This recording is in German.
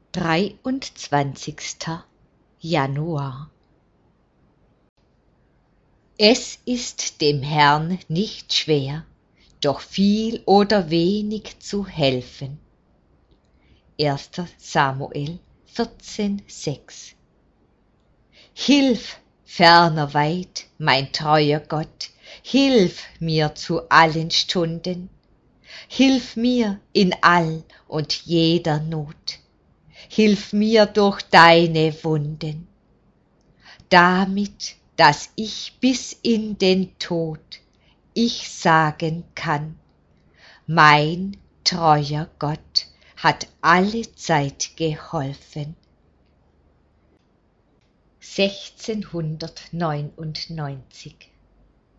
23. Januar. Es ist dem Herrn nicht schwer, doch viel oder wenig zu helfen. 1. Samuel 14,6. Hilf, ferner weit, mein treuer Gott, hilf mir zu allen Stunden. Hilf mir in all und jeder Not. Hilf mir durch deine Wunden, damit, dass ich bis in den Tod ich sagen kann, mein treuer Gott hat alle Zeit geholfen. 1699